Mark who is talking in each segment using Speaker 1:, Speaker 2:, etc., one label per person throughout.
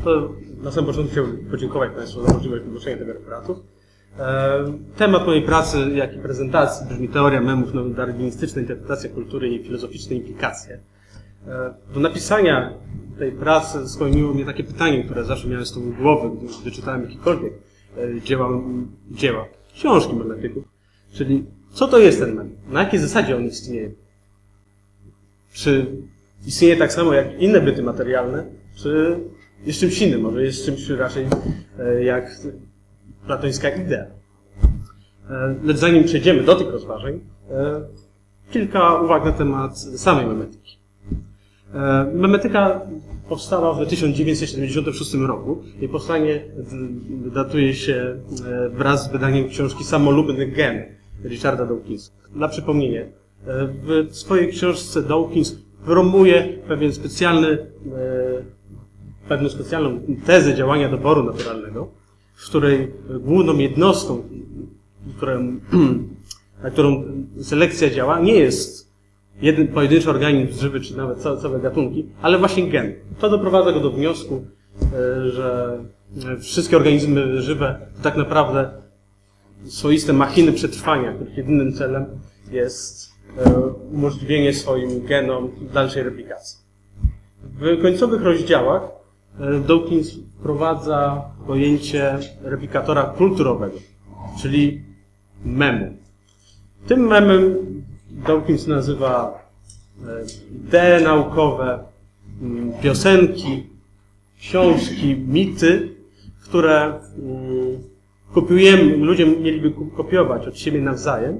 Speaker 1: To na samym początku chciałbym podziękować Państwu za możliwość wygłoszenia tego referatu. Temat mojej pracy, jak i prezentacji brzmi teoria memów, darwinistyczna interpretacja kultury i filozoficzne implikacje. Do napisania tej pracy skłoniło mnie takie pytanie, które zawsze miałem z tyłu głowy, gdy czytałem jakiekolwiek książki memetyków, czyli co to jest ten mem? Na jakiej zasadzie on istnieje? Czy istnieje tak samo jak inne byty materialne, czy jest czymś innym, może jest czymś raczej jak platońska idea? Lecz zanim przejdziemy do tych rozważań, kilka uwag na temat samej memetyki. Memetyka powstała w 1976 roku. Jej powstanie datuje się wraz z wydaniem książki Samolubny gen Richarda Dawkinsa. Dla przypomnienia, w swojej książce Dawkins promuje pewną specjalną tezę działania doboru naturalnego, w której główną jednostką, na którą selekcja działa, nie jest jeden pojedynczy organizm żywy, czy nawet całe gatunki, ale właśnie gen. To doprowadza go do wniosku, że wszystkie organizmy żywe to tak naprawdę swoiste machiny przetrwania, których jedynym celem jest umożliwienie swoim genom dalszej replikacji. W końcowych rozdziałach Dawkins wprowadza pojęcie replikatora kulturowego, czyli memu. Tym memem Dawkins nazywa idee naukowe, piosenki, książki, mity, które ludzie mieliby kopiować od siebie nawzajem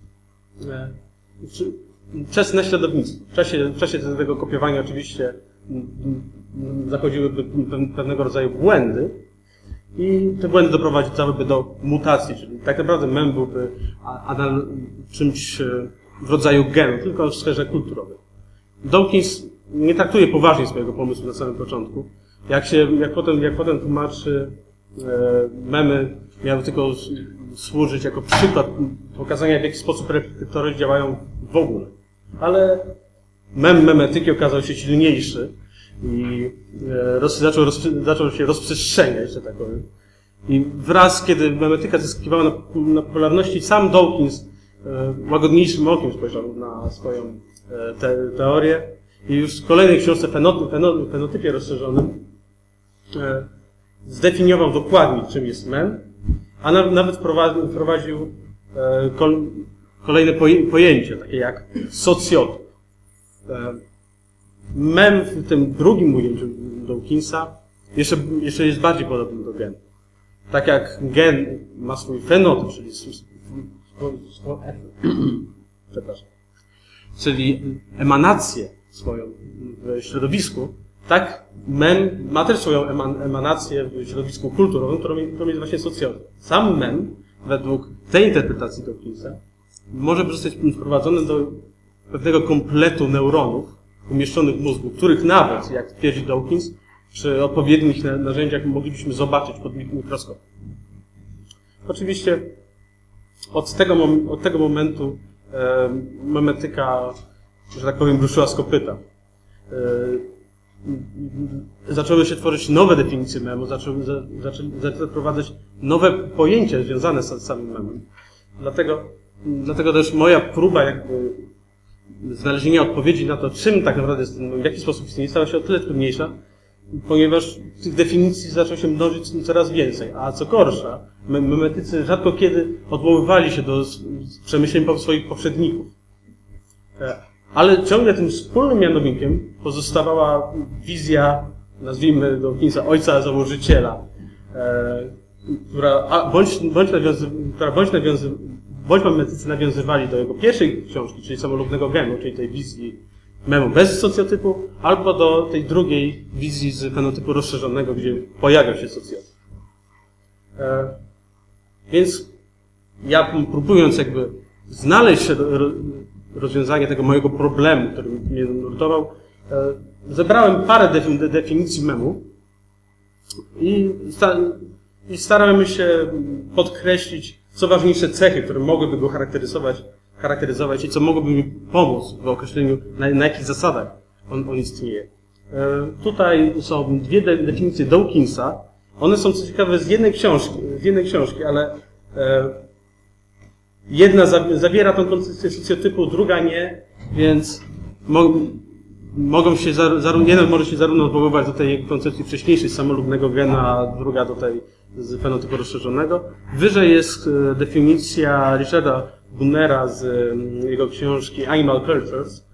Speaker 1: przez naśladownictwo. W czasie tego kopiowania oczywiście zachodziłyby pewnego rodzaju błędy i te błędy doprowadzałyby do mutacji, czyli tak naprawdę mem byłby czymś w rodzaju genu, tylko w sferze kulturowej. Dawkins nie traktuje poważnie swojego pomysłu na samym początku. Jak potem tłumaczy, memy miały tylko służyć jako przykład pokazania, w jaki sposób replikatory działają w ogóle. Ale memetyki okazał się silniejszy i zaczął się rozprzestrzeniać, że tak powiem. I wraz, kiedy memetyka zyskiwała na popularności, sam Dawkins łagodniejszym okiem spojrzał na swoją teorię i już w kolejnej książce Fenotypie rozszerzonym zdefiniował dokładnie, czym jest mem, a nawet wprowadził kolejne pojęcie, takie jak socjotop. Mem w tym drugim ujęciu Dawkinsa jeszcze jest bardziej podobny do genu. Tak jak gen ma swój fenotyp, czyli emanację swoją w środowisku, tak mem ma też swoją emanację w środowisku kulturowym, którą jest właśnie socjotop. Sam mem, według tej interpretacji Dawkinsa, może zostać wprowadzony do pewnego kompletu neuronów umieszczonych w mózgu, których nawet, jak twierdzi Dawkins, przy odpowiednich narzędziach moglibyśmy zobaczyć pod mikroskopem. Oczywiście od tego momentu memetyka, że tak powiem, ruszyła z kopyta. Zaczęły się tworzyć nowe definicje memu, zaczęły wprowadzać nowe pojęcia związane z samym memem. Dlatego też moja próba znalezienia odpowiedzi na to, czym tak naprawdę jest ten mem, w jaki sposób istnieje, stała się o tyle trudniejsza, ponieważ tych definicji zaczęło się mnożyć coraz więcej. A co gorsza, memetycy rzadko kiedy odwoływali się do przemyśleń swoich poprzedników. Ale ciągle tym wspólnym mianownikiem pozostawała wizja, nazwijmy Dawkinsa, ojca założyciela, bądź memetycy nawiązywali do jego pierwszej książki, czyli Samolubnego genu, czyli tej wizji memu bez socjotypu, albo do tej drugiej wizji z fenotypu rozszerzonego, gdzie pojawiał się socjotyp. Więc ja, próbując znaleźć rozwiązanie tego mojego problemu, który mnie nurtował, zebrałem parę definicji memu i starałem się podkreślić, co ważniejsze cechy, które mogłyby go charakteryzować i co mogłoby mi pomóc w określeniu, na jakich zasadach on istnieje. Tutaj są dwie definicje Dawkinsa. One są, co ciekawe, z jednej książki, ale jedna zawiera tą koncepcję socjotypu, druga nie, więc jeden może się zarówno odwoływać do tej koncepcji wcześniejszej samolubnego gena, a druga do tej z fenotypu rozszerzonego. Wyżej jest definicja Richarda Bunnera z jego książki Animal Cultures,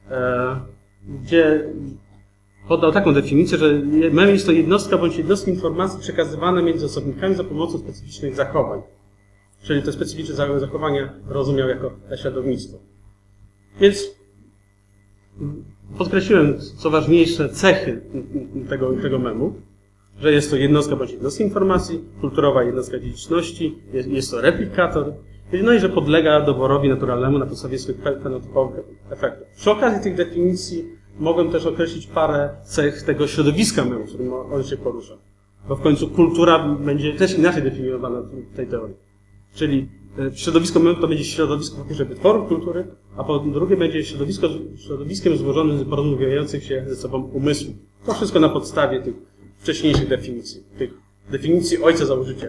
Speaker 1: gdzie podał taką definicję, że mem jest to jednostka bądź jednostki informacji przekazywane między osobnikami za pomocą specyficznych zachowań. Czyli te specyficzne zachowania rozumiał jako naśladownictwo. Więc podkreśliłem, co ważniejsze, cechy tego memu, że jest to jednostka bądź jednostki informacji, kulturowa jednostka dziedziczności, jest to replikator, no i że podlega doborowi naturalnemu na podstawie swych fenotypowych efektów. Przy okazji tych definicji mogłem też określić parę cech tego środowiska memu, w którym on się porusza. Bo w końcu kultura będzie też inaczej definiowana w tej teorii. Czyli środowisko memu to będzie środowisko po pierwsze wytworów kultury, a po drugie będzie środowiskiem złożonym z porozumiejących się ze sobą umysłów. To wszystko na podstawie tych wcześniejszych definicji, tych definicji ojca założyciela.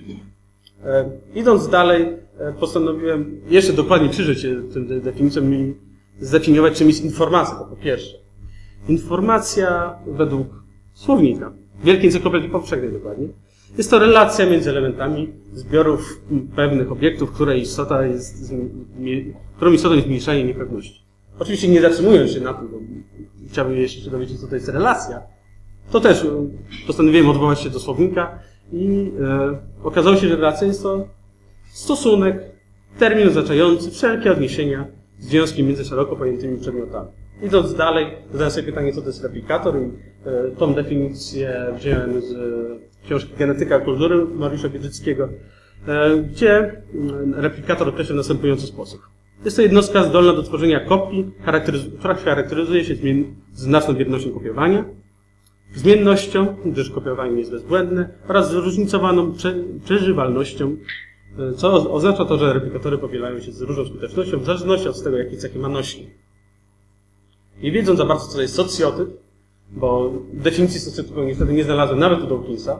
Speaker 1: Idąc dalej, postanowiłem jeszcze dokładnie przyjrzeć się tym definicjom i zdefiniować, czym jest informacja. To po pierwsze. Informacja według słownika, Wielkiej Encyklopedii Powszechnej dokładnie, jest to relacja między elementami zbiorów pewnych obiektów, którą istotą jest zmniejszanie niepewności. Oczywiście nie zatrzymując się na tym, bo chciałbym jeszcze się dowiedzieć, co to jest relacja, to też postanowiłem odwołać się do słownika i okazało się, że relacja jest to stosunek, termin oznaczający wszelkie odniesienia, związki między szeroko pojętymi przedmiotami. Idąc dalej, zadałem sobie pytanie, co to jest replikator i tą definicję wziąłem z książki Genetyka kultury Mariusza Biedrzyckiego, gdzie replikator określa w następujący sposób. Jest to jednostka zdolna do tworzenia kopii, która charakteryzuje się znaczną wiernością kopiowania, zmiennością, gdyż kopiowanie jest bezbłędne, oraz zróżnicowaną przeżywalnością, co oznacza to, że replikatory powielają się z różną skutecznością w zależności od tego, jakie cechy ma nośnik. Nie wiedząc za bardzo, co to jest socjotyp, bo definicji socjotypu niestety nie znalazłem nawet u Dawkinsa,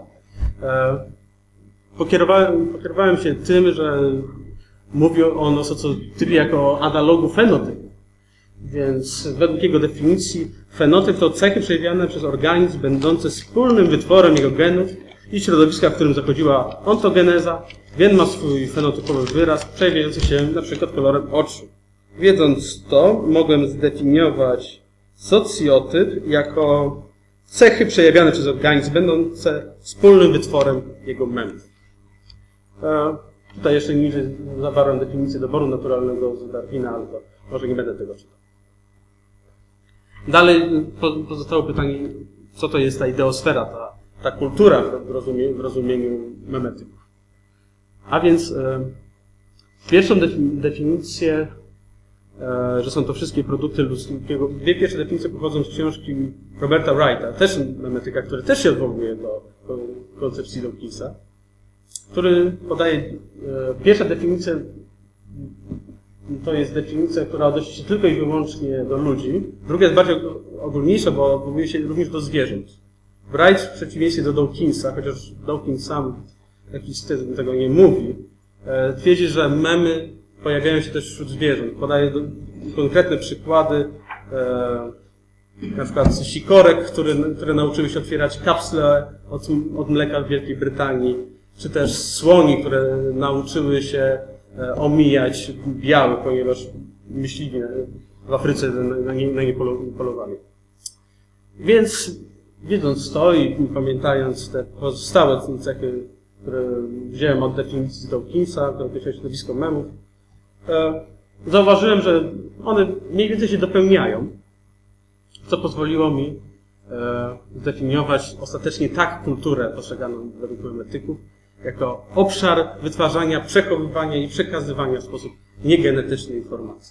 Speaker 1: pokierowałem się tym, że mówi on o socjotypie jako o analogu fenotypu. Więc według jego definicji fenotyp to cechy przejawiane przez organizm będące wspólnym wytworem jego genów i środowiska, w którym zachodziła ontogeneza. Gen ma swój fenotypowy wyraz, przejawiający się np. kolorem oczu. Wiedząc to, mogłem zdefiniować socjotyp jako cechy przejawiane przez organizm, będące wspólnym wytworem jego memów. Tutaj jeszcze niżej zawarłem definicję doboru naturalnego z Darwina, ale to może nie będę tego czytał. Dalej pozostało pytanie, co to jest ta ideosfera, ta kultura w rozumieniu memetyków. A więc pierwszą definicję, że są to wszystkie produkty ludzkiego. Dwie pierwsze definicje pochodzą z książki Roberta Wrighta, też memetyka, który też się odwołuje do koncepcji Dawkinsa, który podaje pierwsza definicja, to jest definicja, która odnosi się tylko i wyłącznie do ludzi. Druga jest bardziej ogólniejsza, bo odwołuje się również do zwierząt. Wright w przeciwieństwie do Dawkinsa, chociaż Dawkins sam w jakiś sposób tego nie mówi, twierdzi, że memy pojawiają się też wśród zwierząt. Podaje konkretne przykłady, na przykład sikorek, które nauczyły się otwierać kapsle od mleka w Wielkiej Brytanii, czy też słoni, które nauczyły się omijać biały, ponieważ myśliwi w Afryce na nie polowali. Więc wiedząc to i pamiętając te pozostałe cechy, które wziąłem od definicji Dawkinsa, to określa środowisko memów, zauważyłem, że one mniej więcej się dopełniają, co pozwoliło mi zdefiniować ostatecznie tak kulturę postrzeganą według memetyków, jako obszar wytwarzania, przechowywania i przekazywania w sposób niegenetyczny informacji.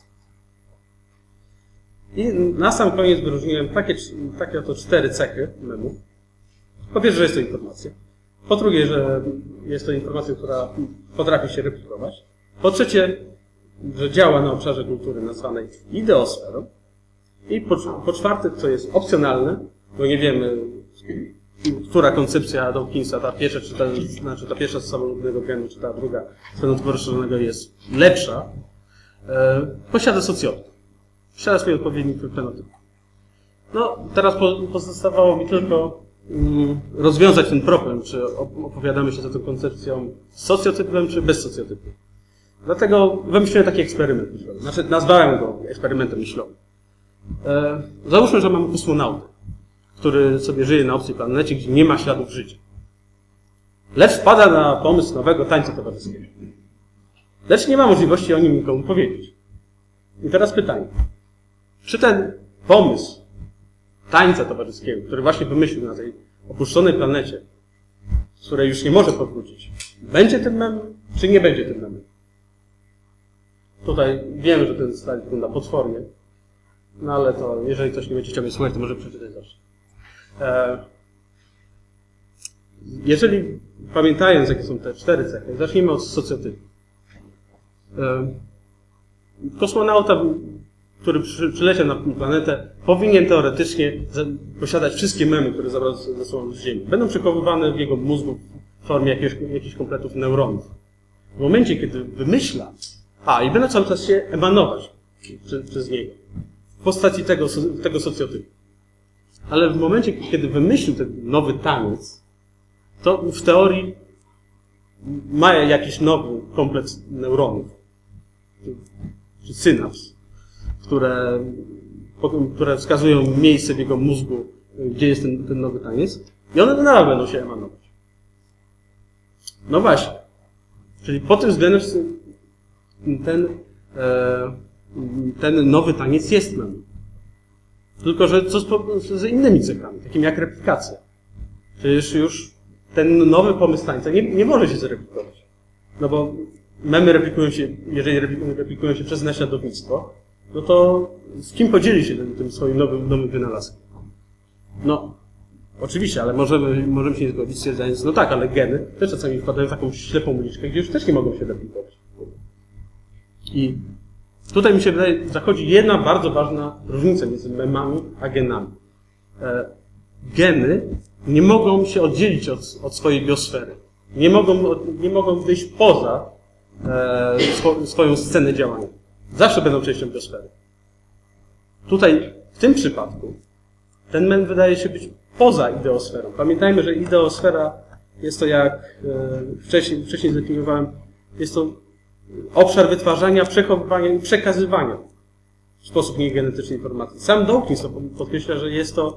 Speaker 1: I na sam koniec wyróżniłem takie oto 4 cechy memu. Po pierwsze, że jest to informacja. Po drugie, że jest to informacja, która potrafi się replikować. Po trzecie, że działa na obszarze kultury nazwanej ideosferą. I po czwarte, co jest opcjonalne, bo nie wiemy, która koncepcja Dawkinsa, ta pierwsza, ta pierwsza z samolubnego genu, czy ta druga z fenotypu rozszerzonego jest lepsza, posiada socjotyp. Posiada swój odpowiednik fenotyp. No, teraz pozostawało mi tylko rozwiązać ten problem, czy opowiadamy się za tą koncepcją z socjotypem, czy bez socjotypu. Dlatego wymyśliłem taki eksperyment myślowy. Znaczy, nazwałem go eksperymentem myślowym. Załóżmy, że mamy kosmonautę, który sobie żyje na obcej planecie, gdzie nie ma śladów życia. Lecz wpada na pomysł nowego tańca towarzyskiego. Lecz nie ma możliwości o nim nikomu powiedzieć. I teraz pytanie. Czy ten pomysł tańca towarzyskiego, który właśnie wymyślił na tej opuszczonej planecie, z której już nie może powrócić, będzie tym memem, czy nie będzie tym memem? Tutaj wiem, że ten slajd wygląda potwornie, no ale to, jeżeli ktoś nie będzie chciał mnie słuchać, to może przeczytać zawsze. Jeżeli, pamiętając, jakie są te 4 cechy, zacznijmy od socjotypu. Kosmonauta, który przyleciał na planetę, powinien teoretycznie posiadać wszystkie memy, które zabrał ze sobą z Ziemi. Będą przechowywane w jego mózgu w formie jakichś kompletów neuronów. W momencie, kiedy wymyśla, i będą cały czas się emanować przez niego, w postaci tego socjotypu. Ale w momencie, kiedy wymyślił ten nowy taniec, to w teorii ma jakiś nowy kompleks neuronów, czy synaps, które wskazują miejsce w jego mózgu, gdzie jest ten nowy taniec, i one nadal będą się emanować. No właśnie. Czyli pod tym względem ten nowy taniec jest memem. Tylko że co z innymi cechami, takimi jak replikacja. Przecież już ten nowy pomysł tańca nie może się zreplikować. No bo memy replikują się, jeżeli replikują się przez naśladownictwo, no to z kim podzieli się tym swoim nowym wynalazkiem? No, oczywiście, ale możemy się nie zgodzić, stwierdzając, no tak, ale geny też czasami wpadają w taką ślepą uliczkę, gdzie już też nie mogą się replikować. I tutaj mi się wydaje, zachodzi jedna bardzo ważna różnica między memami a genami. Geny nie mogą się oddzielić od swojej biosfery. Nie mogą wyjść poza swoją scenę działania. Zawsze będą częścią biosfery. Tutaj, w tym przypadku, ten mem wydaje się być poza ideosferą. Pamiętajmy, że ideosfera jest to, jak wcześniej zdefiniowałem, jest to obszar wytwarzania, przechowywania i przekazywania w sposób niegenetyczny informacji. Sam Dawkins podkreśla, że jest to,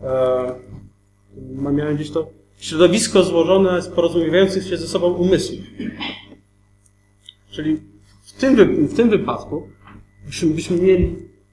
Speaker 1: miałem gdzieś to, środowisko złożone z porozumiewających się ze sobą umysłów. Czyli w tym wypadku byśmy mieli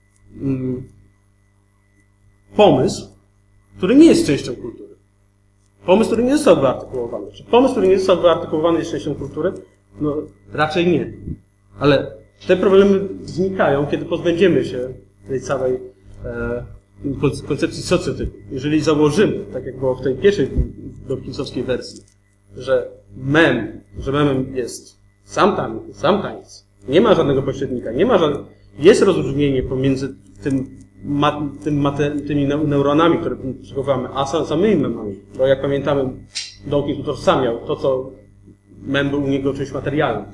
Speaker 1: pomysł, który nie jest częścią kultury. Pomysł, który nie został wyartykułowany. Czy pomysł, który nie został wyartykułowany, jest częścią kultury? No, raczej nie. Ale te problemy znikają, kiedy pozbędziemy się tej całej koncepcji socjotypu. Jeżeli założymy, tak jak było w tej pierwszej dawkinsowskiej wersji, że memem jest sam taniec, nie ma żadnego pośrednika, jest rozróżnienie pomiędzy tymi neuronami, które przechowamy, a samymi memami. Bo jak pamiętamy, Dawkins utożsamiał to, co mem był u niego czymś materialnym.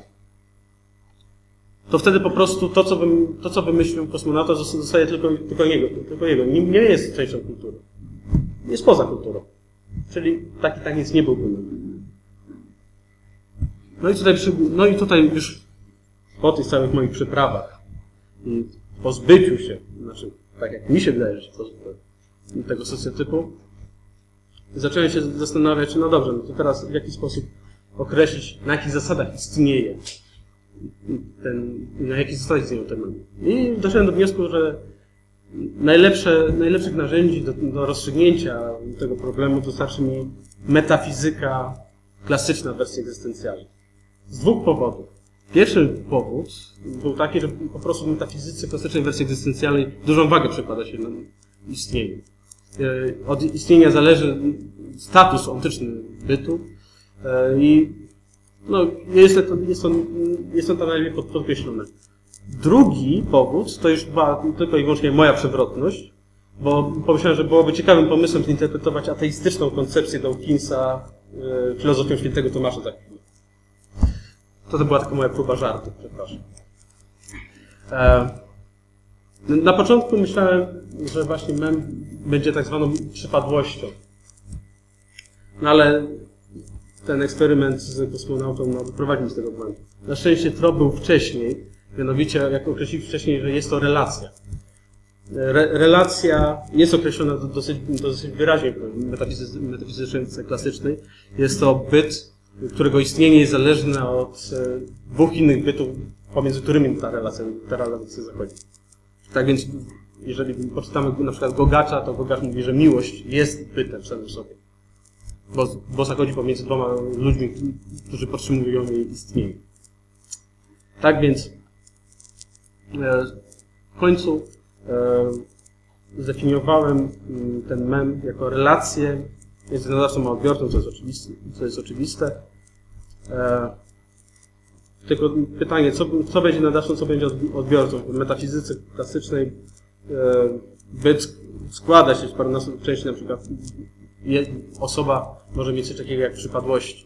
Speaker 1: To wtedy po prostu to, co wymyślił kosmonauta, zostaje tylko jego. Nie jest częścią kultury. Jest poza kulturą. Czyli taki taniec nie byłby memem. No i tutaj już po tych całych moich przeprawach i pozbyciu się, znaczy tak jak mi się wydaje, że się pozbyłem tego socjotypu, zacząłem się zastanawiać, no dobrze, no to teraz w jaki sposób określić, na jakich zasadach istnieje na jakich zasadach istnieją te memy. I doszedłem do wniosku, że najlepszych narzędzi do rozstrzygnięcia tego problemu dostarczy mi metafizyka klasyczna w wersji egzystencjalnej. Z 2 powodów. Pierwszy powód był taki, że po prostu w metafizyce klasycznej wersji egzystencjalnej dużą wagę przekłada się na istnienie. Od istnienia zależy status ontyczny bytu i no, jest to tam najlepiej podkreślone. Drugi powód to już była tylko i wyłącznie moja przewrotność, bo pomyślałem, że byłoby ciekawym pomysłem zinterpretować ateistyczną koncepcję Dawkinsa filozofią świętego Tomasza z Akwinu. To była taka moja próba żartu, przepraszam. Na początku myślałem, że właśnie mem będzie tak zwaną przypadłością. No ale ten eksperyment z kosmonautą doprowadził do tego błędu. Na szczęście trop był wcześniej, mianowicie jak określiliśmy wcześniej, że jest to relacja. Relacja jest określona dosyć wyraźnie w metafizyce klasycznej. Jest to byt, którego istnienie jest zależne od dwóch innych bytów, pomiędzy którymi ta relacja zachodzi. Tak więc, jeżeli poczytamy na przykład Gogacza, to Gogacz mówi, że miłość jest bytem samym sobie. Bo zachodzi pomiędzy dwoma ludźmi, którzy podtrzymują jej istnienie. Tak więc, w końcu zdefiniowałem ten mem jako relację między nadawcą a odbiorcą, co jest oczywiste. Tylko pytanie, co będzie nadawcą, co będzie odbiorcą? W metafizyce klasycznej byt składa się z parunastu części, na przykład osoba może mieć coś takiego jak przypadłości.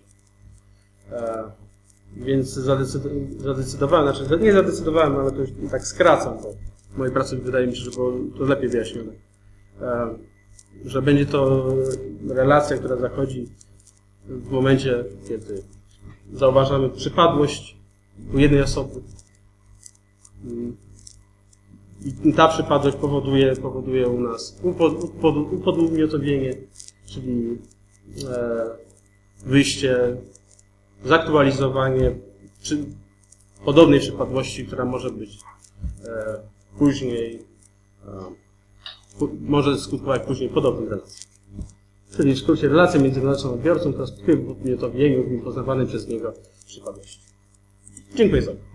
Speaker 1: Więc zadecydowałem, znaczy nie zadecydowałem, ale to już tak skracam, bo w mojej pracy wydaje mi się, że było to lepiej wyjaśnione. Że będzie to relacja, która zachodzi w momencie, kiedy zauważamy przypadłość u jednej osoby. I ta przypadłość powoduje u nas upodmiotowienie, czyli wyjście, zaktualizowanie podobnej przypadłości, która może być później, może skutkować później podobną relacją. Czyli w skrócie relacja między nadawcą a odbiorcą, która skutkuje w upodmiotowieniu w poznawanej przez niego przypadłości. Dziękuję za uwagę.